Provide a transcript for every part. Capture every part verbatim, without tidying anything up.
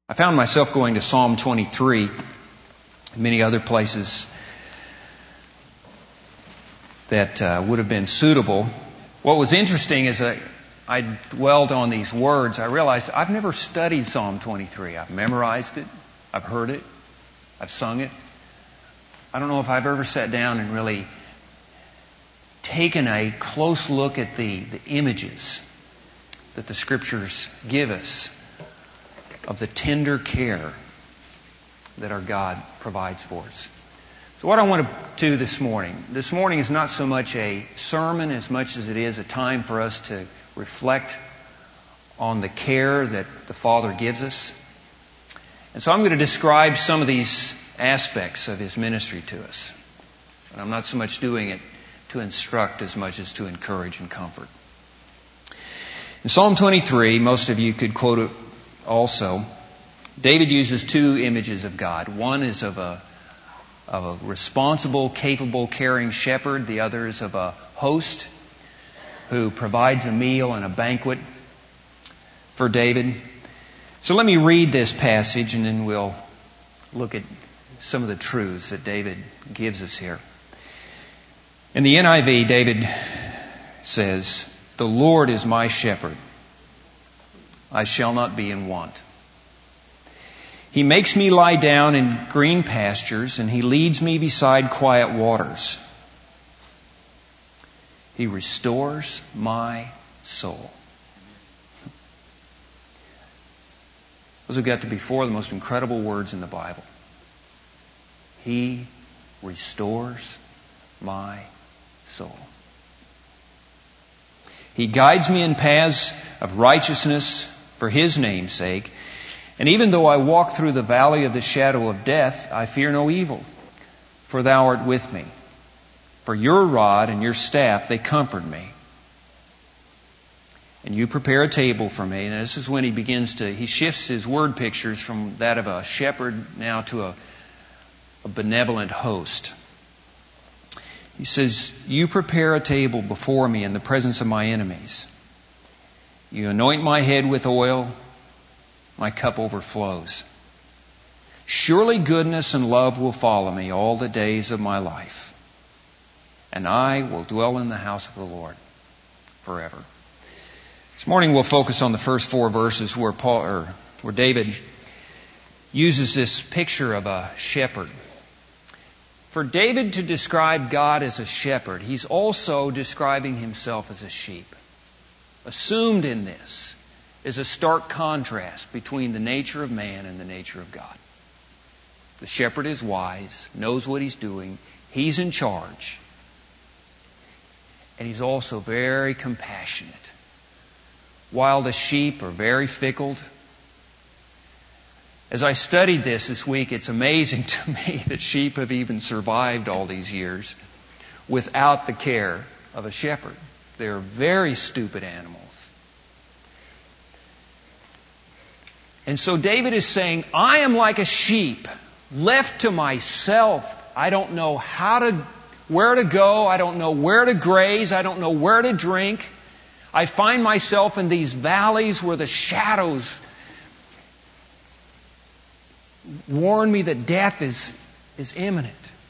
I found myself going to Psalm twenty-three and many other places that uh, would have been suitable. What was interesting is that I dwelled on these words. I realized I've never studied Psalm twenty-three. I've memorized it. I've heard it. I've sung it. I don't know if I've ever sat down and really taken a close look at the, the images that the Scriptures give us of the tender care that our God provides for us. So what I want to do this morning, this morning is not so much a sermon as much as it is a time for us to reflect on the care that the Father gives us. And so I'm going to describe some of these aspects of His ministry to us. And I'm not so much doing it to instruct as much as to encourage and comfort. In Psalm twenty-three, most of you could quote it also. David uses two images of God. One is of a of a responsible, capable, caring shepherd. The other is of a host who provides a meal and a banquet for David. So let me read this passage and then we'll look at some of the truths that David gives us here. In the N I V, David says, "The Lord is my shepherd. I shall not be in want. He makes me lie down in green pastures, and He leads me beside quiet waters. He restores my soul." Those have got to be four of the most incredible words in the Bible. He restores my soul. He guides me in paths of righteousness for His name's sake. And even though I walk through the valley of the shadow of death, I fear no evil, for Thou art with me. For Your rod and Your staff, they comfort me. And You prepare a table for me. And this is when he begins to, he shifts his word pictures from that of a shepherd now to a, a benevolent host. He says, "You prepare a table before me in the presence of my enemies. You anoint my head with oil, my cup overflows. Surely goodness and love will follow me all the days of my life, and I will dwell in the house of the Lord forever." This morning we'll focus on the first four verses where Paul, or where David uses this picture of a shepherd. For David to describe God as a shepherd, he's also describing himself as a sheep. Assumed in this is a stark contrast between the nature of man and the nature of God. The shepherd is wise, knows what he's doing, he's in charge. And he's also very compassionate. While the sheep are very fickle. As I studied this this week, it's amazing to me that sheep have even survived all these years without the care of a shepherd. They're very stupid animals. And so David is saying, I am like a sheep, left to myself. I don't know how to, where to go. I don't know where to graze. I don't know where to drink. I find myself in these valleys where the shadows warn me that death is, is imminent.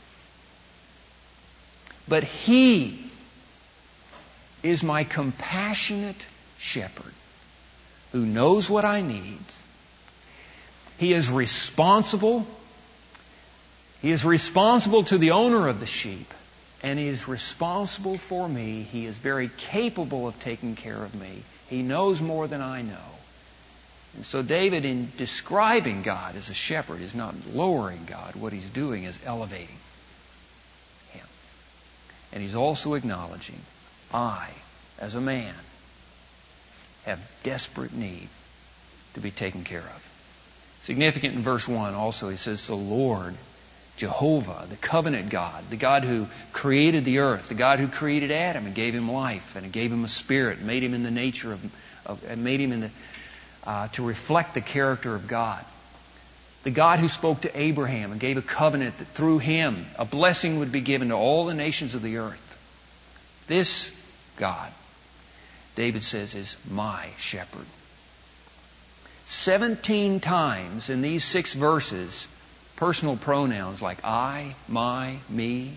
But He is my compassionate shepherd who knows what I need. He is responsible. He is responsible to the owner of the sheep. And He is responsible for me. He is very capable of taking care of me. He knows more than I know. And so David, in describing God as a shepherd, is not lowering God. What he's doing is elevating Him. And he's also acknowledging, I, as a man, have desperate need to be taken care of. Significant in verse one also, he says, the Lord, Jehovah, the covenant God, the God who created the earth, the God who created Adam and gave him life and gave him a spirit, made him in the nature of, of and made him in the, uh, to reflect the character of God. The God who spoke to Abraham and gave a covenant that through him a blessing would be given to all the nations of the earth. This God, David says, is my shepherd. Seventeen times in these six verses, personal pronouns like I, my, me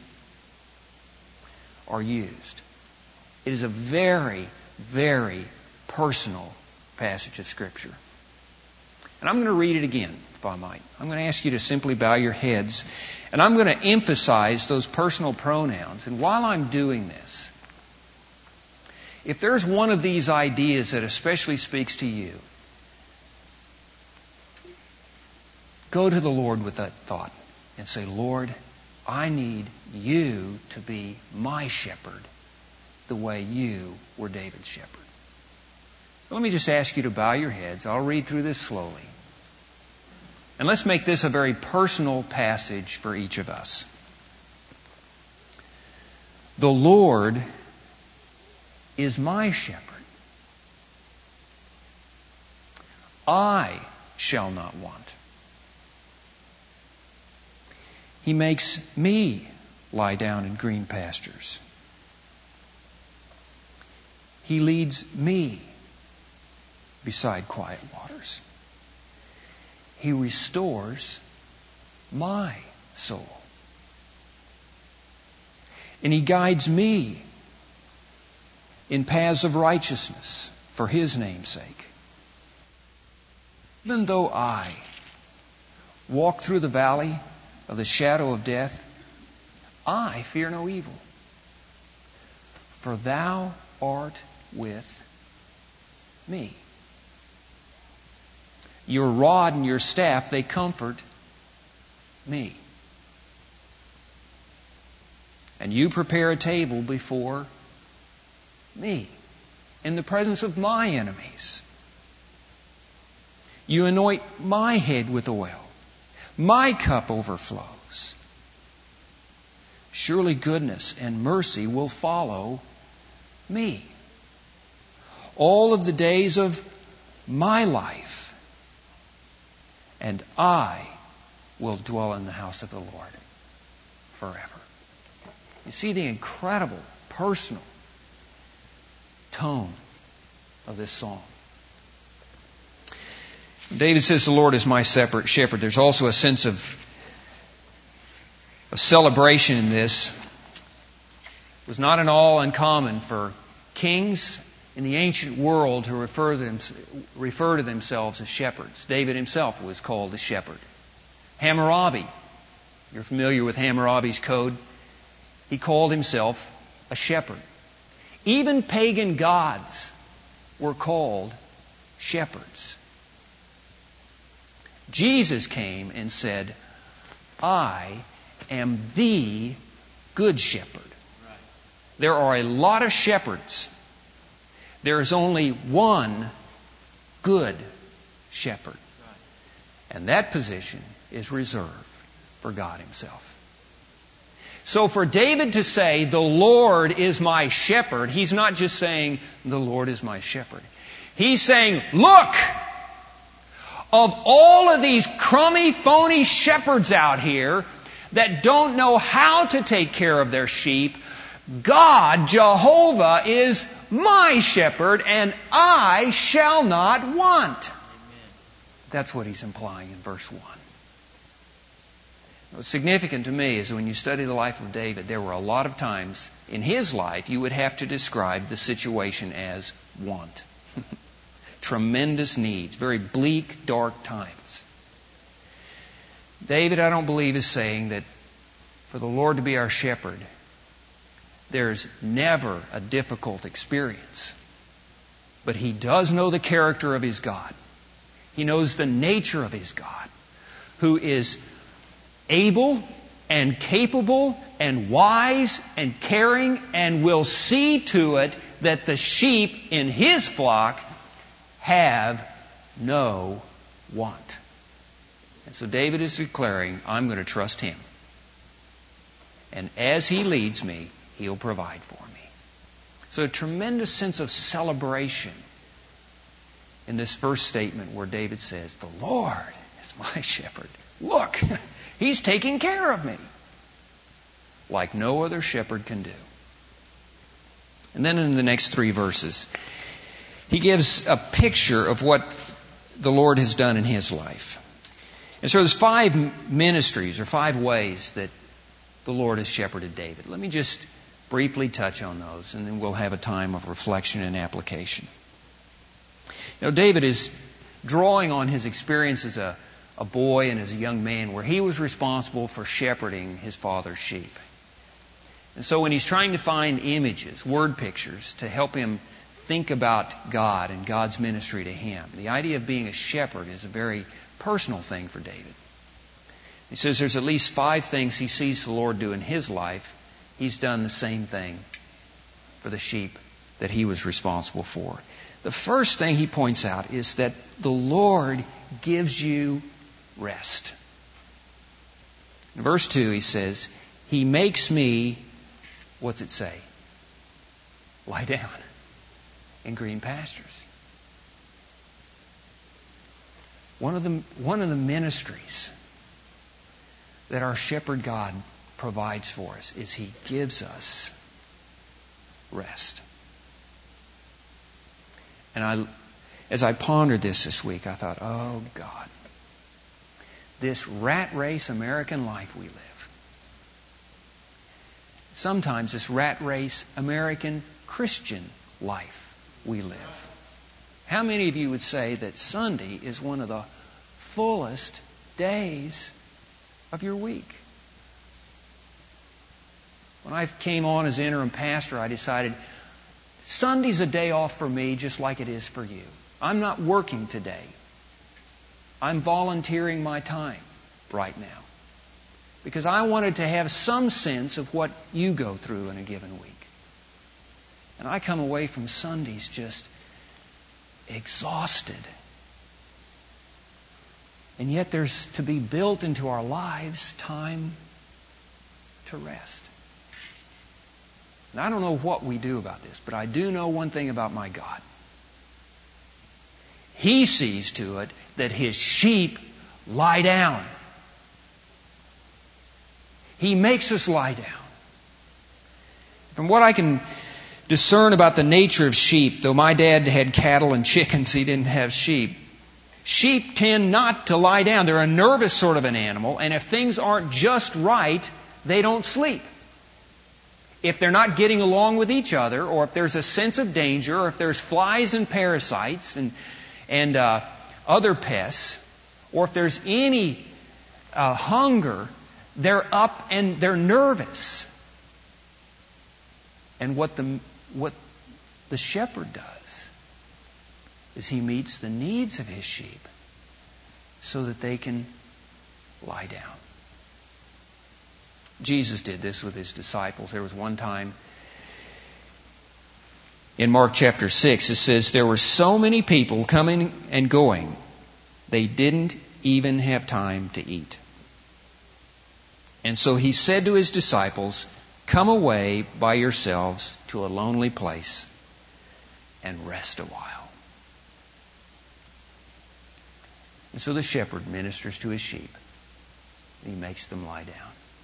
are used. It is a very, very personal passage of Scripture. And I'm going to read it again, if I might. I'm going to ask you to simply bow your heads, and I'm going to emphasize those personal pronouns. And while I'm doing this, if there's one of these ideas that especially speaks to you, go to the Lord with that thought and say, Lord, I need you to be my shepherd the way you were David's shepherd. Let me just ask you to bow your heads. I'll read through this slowly. And let's make this a very personal passage for each of us. The Lord is my shepherd. I shall not want. He makes me lie down in green pastures. He leads me beside quiet waters. He restores my soul. And He guides me in paths of righteousness for His name's sake. Even though I walk through the valley of the shadow of death, I fear no evil. For Thou art with me. Your rod and your staff, they comfort me. And You prepare a table before me in the presence of my enemies. You anoint my head with oil. My cup overflows. Surely goodness and mercy will follow me all of the days of my life, and I will dwell in the house of the Lord forever. You see the incredible personal tone of this song. David says, the Lord is my shepherd. There's also a sense of, of celebration in this. It was not at all uncommon for kings in the ancient world to refer, them, refer to themselves as shepherds. David himself was called a shepherd. Hammurabi, you're familiar with Hammurabi's code, he called himself a shepherd. Even pagan gods were called shepherds. Jesus came and said, I am the good shepherd. There are a lot of shepherds. There is only one good shepherd. And that position is reserved for God Himself. So for David to say, the Lord is my shepherd, he's not just saying, the Lord is my shepherd. He's saying, look! Of all of these crummy, phony shepherds out here that don't know how to take care of their sheep, God, Jehovah, is my shepherd, and I shall not want. Amen. That's what he's implying in verse one. What's significant to me is when you study the life of David, there were a lot of times in his life you would have to describe the situation as want. Tremendous needs, very bleak, dark times. David, I don't believe, is saying that for the Lord to be our shepherd, there's never a difficult experience. But he does know the character of his God. He knows the nature of his God, who is able and capable and wise and caring and will see to it that the sheep in His flock have no want. And so David is declaring, I'm going to trust Him. And as He leads me, He'll provide for me. So a tremendous sense of celebration in this first statement where David says, the Lord is my shepherd. Look, He's taking care of me like no other shepherd can do. And then in the next three verses, he gives a picture of what the Lord has done in his life. And so there's five ministries or five ways that the Lord has shepherded David. Let me just briefly touch on those, and then we'll have a time of reflection and application. You know, David is drawing on his experience as a, a boy and as a young man where he was responsible for shepherding his father's sheep. And so when he's trying to find images, word pictures, to help him think about God and God's ministry to him, the idea of being a shepherd is a very personal thing for David. He says there's at least five things he sees the Lord do in his life. He's done the same thing for the sheep that he was responsible for. The first thing he points out is that the Lord gives you rest. In verse two he says, He makes me, what's it say? Lie down in green pastures. One of the, one of the ministries that our shepherd God provides for us is He gives us rest. And I, as I pondered this this week, I thought, oh God, this rat race American life we live. Sometimes this rat race American Christian life we live. How many of you would say that Sunday is one of the fullest days of your week? When I came on as interim pastor, I decided Sunday's a day off for me just like it is for you. I'm not working today. I'm volunteering my time right now because I wanted to have some sense of what you go through in a given week. And I come away from Sundays just exhausted. And yet there's to be built into our lives time to rest. And I don't know what we do about this, but I do know one thing about my God. He sees to it that His sheep lie down. He makes us lie down. From what I can discern about the nature of sheep, though my dad had cattle and chickens, he didn't have sheep. Sheep tend not to lie down. They're a nervous sort of an animal, and if things aren't just right, they don't sleep. If they're not getting along with each other, or if there's a sense of danger, or if there's flies and parasites and and uh, other pests, or if there's any uh, hunger, they're up and they're nervous. And what the what the shepherd does is he meets the needs of his sheep so that they can lie down. Jesus did this with His disciples. There was one time in Mark chapter six, it says, there were so many people coming and going, they didn't even have time to eat. And so He said to His disciples, come away by yourselves to a lonely place and rest a while. And so the shepherd ministers to his sheep. He makes them lie down.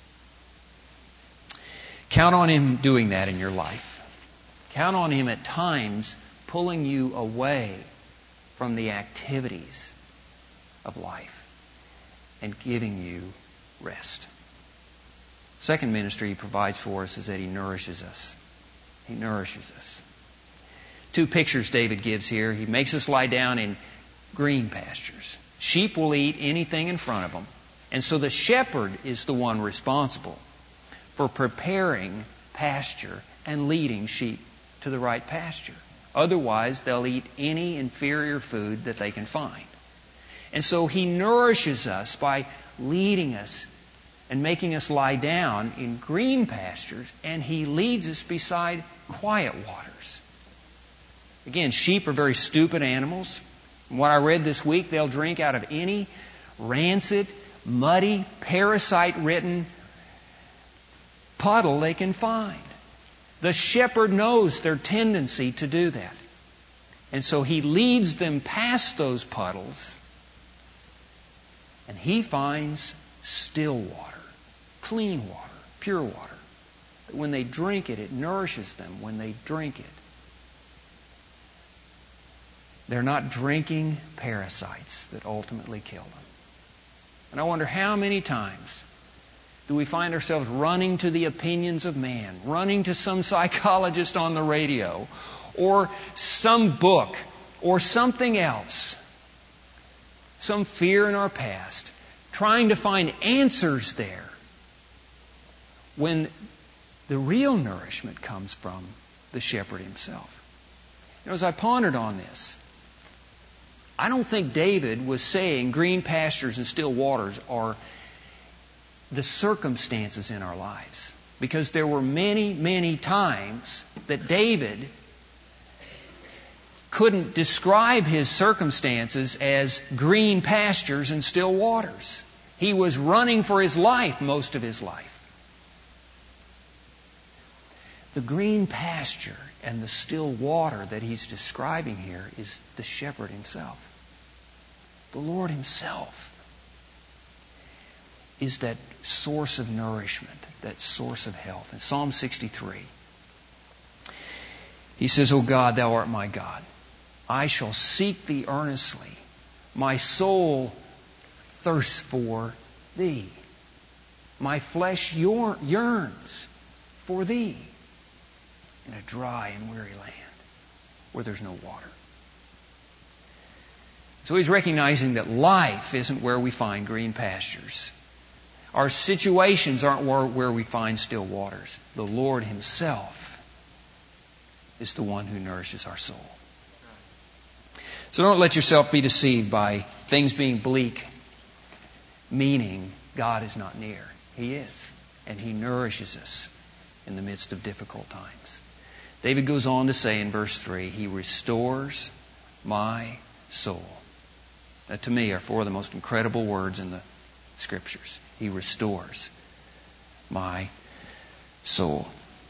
Count on Him doing that in your life. Count on Him at times pulling you away from the activities of life and giving you rest. Second ministry He provides for us is that He nourishes us. He nourishes us. Two pictures David gives here. He makes us lie down in green pastures. Sheep will eat anything in front of them. And so the shepherd is the one responsible for preparing pasture and leading sheep to the right pasture. Otherwise, they'll eat any inferior food that they can find. And so He nourishes us by leading us and making us lie down in green pastures, and He leads us beside quiet waters. Again, sheep are very stupid animals. From what I read this week, they'll drink out of any rancid, muddy, parasite-ridden puddle they can find. The shepherd knows their tendency to do that. And so He leads them past those puddles, and He finds still water, clean water, pure water. When they drink it, it nourishes them when they drink it. They're not drinking parasites that ultimately kill them. And I wonder how many times do we find ourselves running to the opinions of man, running to some psychologist on the radio, or some book, or something else, some fear in our past, trying to find answers there, when the real nourishment comes from the shepherd himself. You know, as I pondered on this, I don't think David was saying green pastures and still waters are the circumstances in our lives. Because there were many, many times that David couldn't describe his circumstances as green pastures and still waters. He was running for his life most of his life. The green pasture and the still water that he's describing here is the shepherd himself. The Lord himself is that source of nourishment, that source of health. In Psalm sixty-three, he says, O God, thou art my God. I shall seek thee earnestly. My soul thirsts for thee. My flesh yearns for thee in a dry and weary land where there's no water. So he's recognizing that life isn't where we find green pastures. Our situations aren't where we find still waters. The Lord himself is the one who nourishes our soul. So don't let yourself be deceived by things being bleak, meaning God is not near. He is. And He nourishes us in the midst of difficult times. David goes on to say in verse three, He restores my soul. That to me are four of the most incredible words in the Scriptures. He restores my soul.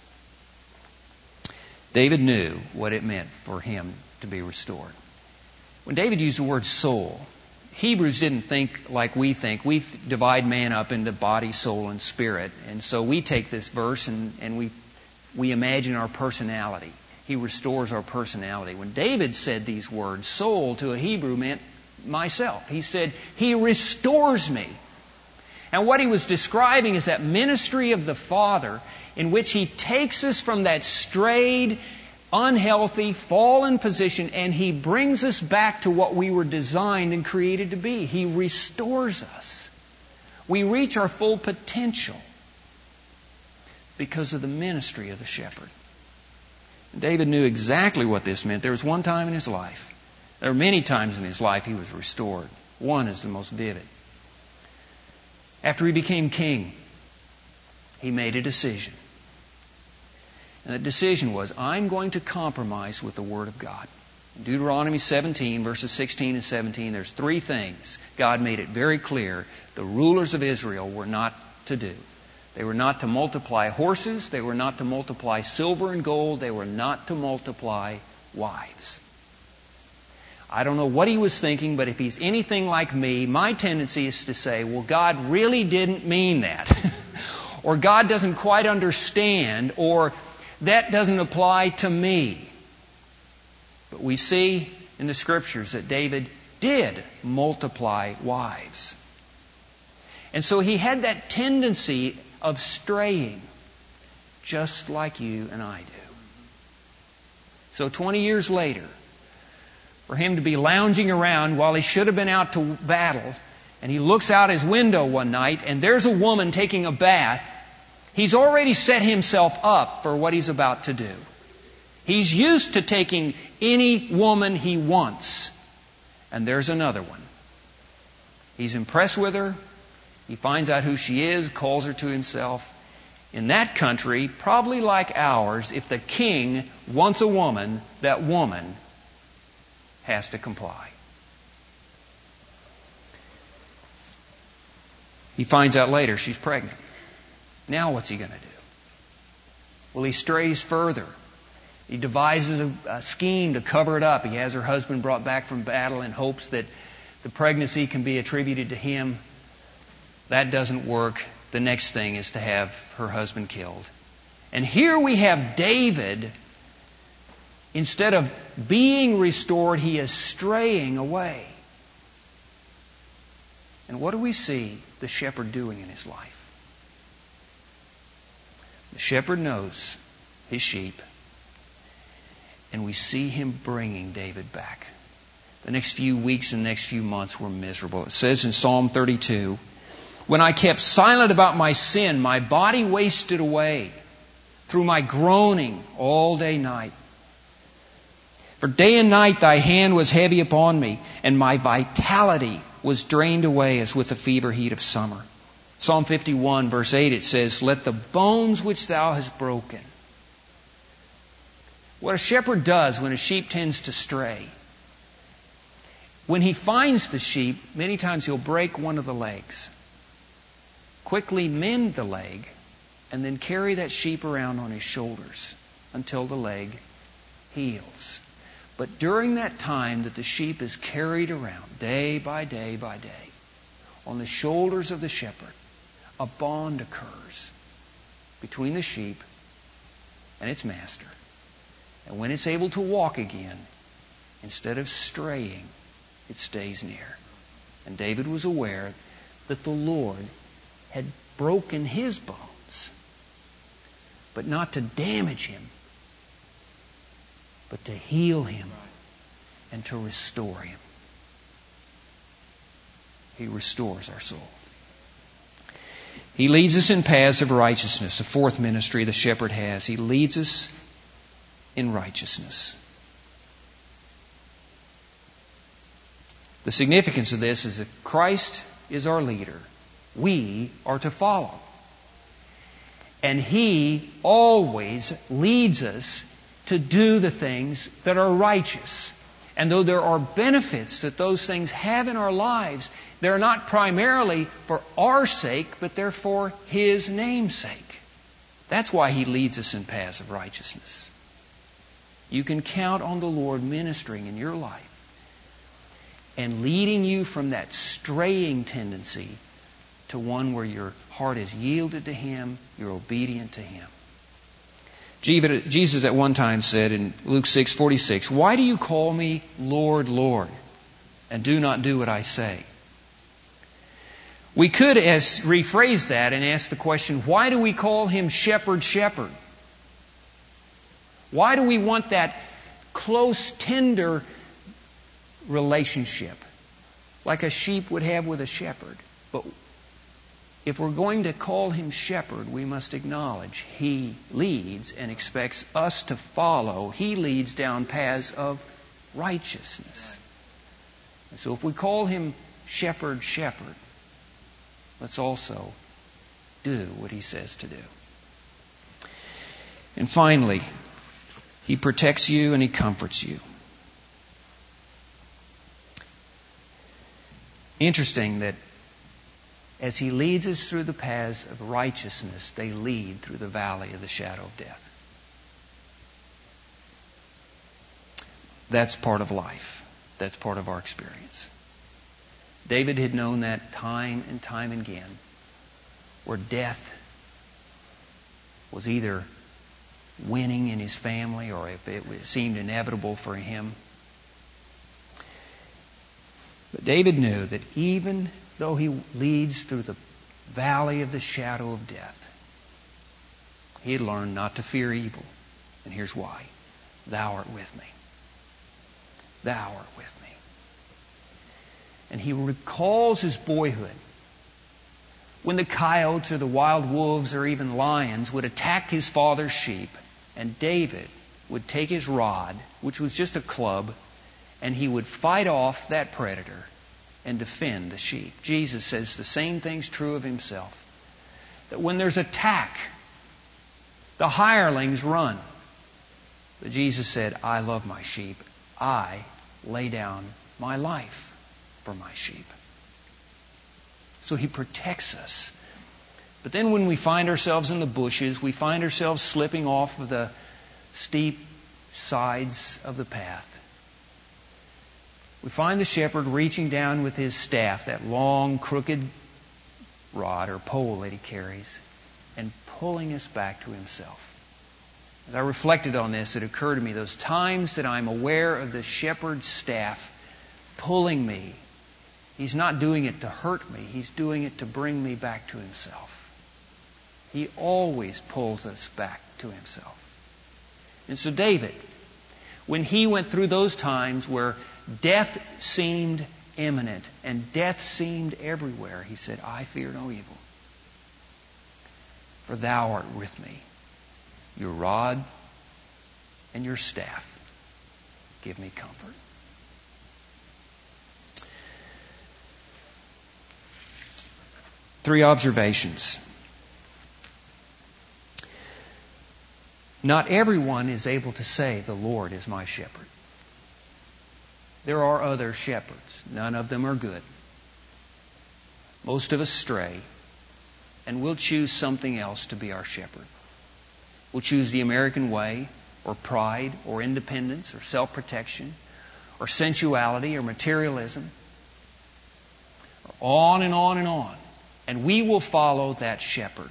David knew what it meant for him to be restored. When David used the word soul, Hebrews didn't think like we think. We divide man up into body, soul, and spirit. And so we take this verse and, and we, we imagine our personality. He restores our personality. When David said these words, soul to a Hebrew meant myself. He said, He restores me. And what he was describing is that ministry of the Father in which He takes us from that strayed, unhealthy, fallen position and He brings us back to what we were designed and created to be. He restores us. We reach our full potential because of the ministry of the shepherd. David knew exactly what this meant. There was one time in his life, there were many times in his life he was restored. One is the most vivid. After he became king, he made a decision. And the decision was, I'm going to compromise with the Word of God. In Deuteronomy seventeen, verses sixteen and seventeen, there's three things God made it very clear the rulers of Israel were not to do. They were not to multiply horses. They were not to multiply silver and gold. They were not to multiply wives. I don't know what he was thinking, but if he's anything like me, my tendency is to say, well, God really didn't mean that. Or God doesn't quite understand, or that doesn't apply to me. But we see in the Scriptures that David did multiply wives. And so he had that tendency of straying, just like you and I do. So twenty years later, for him to be lounging around while he should have been out to battle, and he looks out his window one night and there's a woman taking a bath, he's already set himself up for what he's about to do. He's used to taking any woman he wants, and there's another one. He's impressed with her. He finds out who she is, calls her to himself. In that country, probably like ours, if the king wants a woman, that woman has to comply. He finds out later she's pregnant. Now what's he going to do? Well, he strays further. He devises a, a scheme to cover it up. He has her husband brought back from battle in hopes that the pregnancy can be attributed to him. That doesn't work. The next thing is to have her husband killed. And here we have David Instead of being restored, he is straying away. And what do we see the shepherd doing in his life? The shepherd knows his sheep, and we see him bringing David back. The next few weeks and next few months were miserable. It says in Psalm thirty-two, when I kept silent about my sin, my body wasted away through my groaning all day night. For day and night thy hand was heavy upon me, and my vitality was drained away as with the fever heat of summer. Psalm fifty-one, verse eight, it says, let the bones which thou hast broken. What a shepherd does when a sheep tends to stray, when he finds the sheep, many times he'll break one of the legs, quickly mend the leg, and then carry that sheep around on his shoulders until the leg heals. But during that time that the sheep is carried around, day by day by day, on the shoulders of the shepherd, a bond occurs between the sheep and its master. And when it's able to walk again, instead of straying, it stays near. And David was aware that the Lord had broken his bones, but not to damage him, but to heal him and to restore him. He restores our soul. He leads us in paths of righteousness. The fourth ministry the shepherd has. He leads us in righteousness. The significance of this is that Christ is our leader. We are to follow. And He always leads us to do the things that are righteous. And though there are benefits that those things have in our lives, they're not primarily for our sake, but they're for His name's sake. That's why He leads us in paths of righteousness. You can count on the Lord ministering in your life and leading you from that straying tendency to one where your heart is yielded to Him, you're obedient to Him. Jesus at one time said in Luke six forty-six, why do you call me Lord, Lord, and do not do what I say? We could as rephrase that and ask the question, why do we call Him Shepherd, Shepherd? Why do we want that close, tender relationship like a sheep would have with a shepherd? But if we're going to call Him Shepherd, we must acknowledge He leads and expects us to follow. He leads down paths of righteousness. And so if we call Him Shepherd, Shepherd, let's also do what He says to do. And finally, He protects you and He comforts you. Interesting that as He leads us through the paths of righteousness, they lead through the valley of the shadow of death. That's part of life. That's part of our experience. David had known that time and time again, where death was either winning in his family or if it seemed inevitable for him. But David knew that even though he leads through the valley of the shadow of death, he had learned not to fear evil. And here's why. Thou art with me. Thou art with me. And he recalls his boyhood, when the coyotes or the wild wolves or even lions would attack his father's sheep, and David would take his rod, which was just a club, and he would fight off that predator and defend the sheep. Jesus says the same thing's true of Himself. That when there's attack, the hirelings run. But Jesus said, I love my sheep. I lay down my life for my sheep. So He protects us. But then when we find ourselves in the bushes, we find ourselves slipping off of the steep sides of the path, we find the shepherd reaching down with his staff, that long, crooked rod or pole that he carries, and pulling us back to Himself. As I reflected on this, it occurred to me those times that I'm aware of the shepherd's staff pulling me. He's not doing it to hurt me. He's doing it to bring me back to Himself. He always pulls us back to Himself. And so David, when he went through those times where death seemed imminent and death seemed everywhere, he said, I fear no evil, for Thou art with me. Your rod and your staff give me comfort. Three observations. Not everyone is able to say, the Lord is my shepherd. There are other shepherds. None of them are good. Most of us stray, and we'll choose something else to be our shepherd. We'll choose the American way, or pride, or independence, or self-protection, or sensuality, or materialism. On and on and on. And we will follow that shepherd.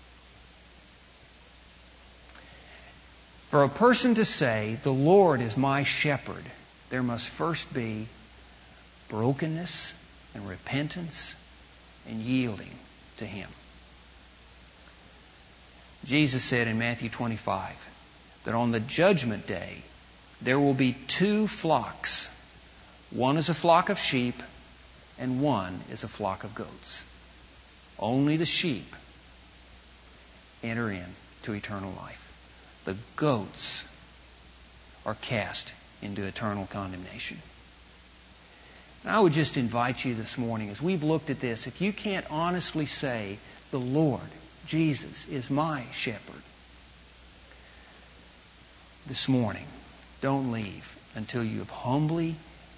For a person to say, the Lord is my shepherd, there must first be brokenness and repentance and yielding to Him. Jesus said in Matthew twenty-five that on the judgment day there will be two flocks. One is a flock of sheep and one is a flock of goats. Only the sheep enter into eternal life. The goats are cast into eternal condemnation. And I would just invite you this morning, as we've looked at this, if you can't honestly say, the Lord, Jesus, is my shepherd, this morning, don't leave until you have humbly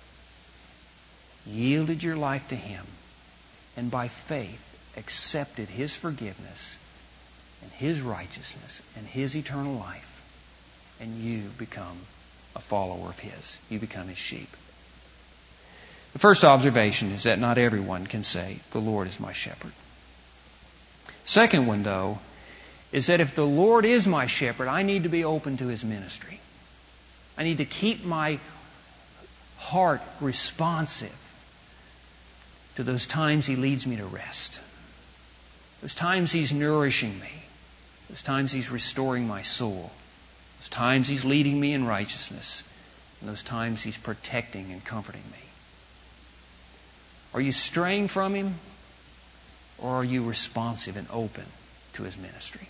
yielded your life to Him and by faith accepted His forgiveness and His righteousness and His eternal life, and you become a follower of His. You become His sheep. The first observation is that not everyone can say, the Lord is my shepherd. Second one, though, is that if the Lord is my shepherd, I need to be open to His ministry. I need to keep my heart responsive to those times He leads me to rest. Those times He's nourishing me. Those times He's restoring my soul. Those times He's leading me in righteousness. And those times He's protecting and comforting me. Are you straying from Him? Or are you responsive and open to His ministry?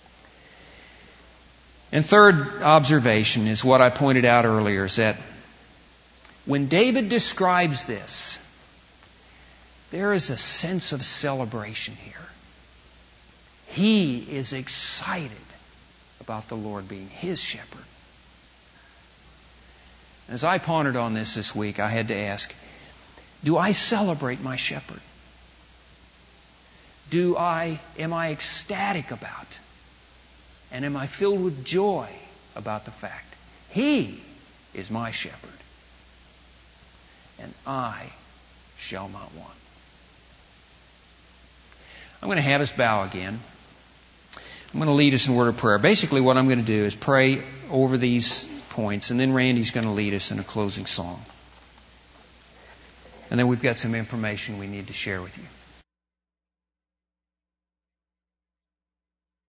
And third observation is what I pointed out earlier, is that when David describes this, there is a sense of celebration here. He is excited about the Lord being his shepherd. As I pondered on this this week, I had to ask, do I celebrate my shepherd? Do I, am I ecstatic about, and am I filled with joy about the fact He is my shepherd, and I shall not want? I'm going to have us bow again. I'm going to lead us in a word of prayer. Basically, what I'm going to do is pray over these points, and then Randy's going to lead us in a closing song. And then we've got some information we need to share with you.